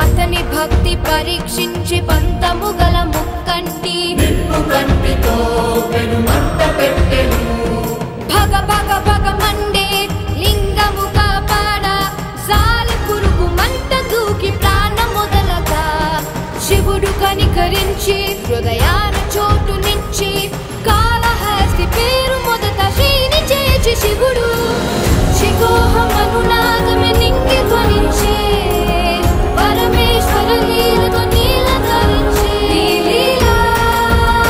అతని భక్తి పరీక్షించి పంతము గల ముక్కంటి నిప్పు కంటితో పెనుమంట పెట్టెను. భగ భగ భగ మండే లింగము కాపాడ సాలి పురుగు మంట దూకి ప్రాణముదలగా శివుడు కనికరించి హృదయాన చోటునిచ్చి కాళహస్తి పేరు మొదట శ్రీని చేచి శివుడు